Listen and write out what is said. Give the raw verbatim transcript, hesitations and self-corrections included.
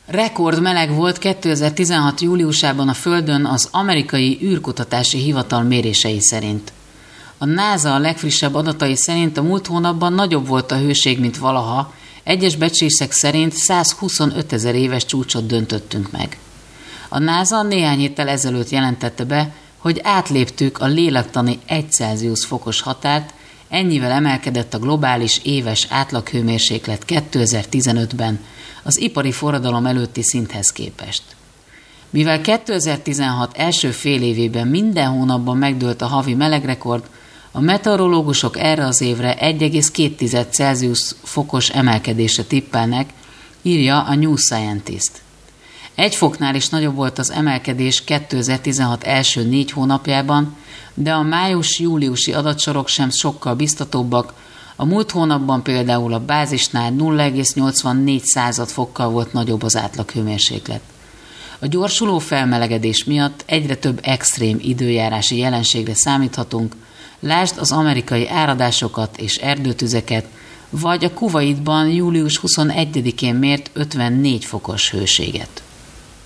Rekord meleg volt kétezer-tizenhat júliusában a Földön az amerikai űrkutatási hivatal mérései szerint. A NASA a legfrissebb adatai szerint a múlt hónapban nagyobb volt a hőség, mint valaha, egyes becslések szerint százhuszonöt ezer éves csúcsot döntöttünk meg. A NASA néhány héttel ezelőtt jelentette be, hogy átléptük a lélektani egy Celsius fokos határt, ennyivel emelkedett a globális éves átlaghőmérséklet kétezer-tizenötben az ipari forradalom előtti szinthez képest. Mivel kétezer-tizenhat első fél évében minden hónapban megdőlt a havi melegrekord, a meteorológusok erre az évre egy egész két Celsius fokos emelkedésre tippelnek, írja a New Scientist. Egy foknál is nagyobb volt az emelkedés kétezer-tizenhat első négy hónapjában, de a május-júliusi adatsorok sem sokkal biztatóbbak. A múlt hónapban például a bázisnál nulla egész nyolcvannégy fokkal volt nagyobb az átlaghőmérséklet. A gyorsuló felmelegedés miatt egyre több extrém időjárási jelenségre számíthatunk, lásd az amerikai áradásokat és erdőtüzeket, vagy a Kuwaitban július huszonegyedikén mért ötvennégy fokos hőséget.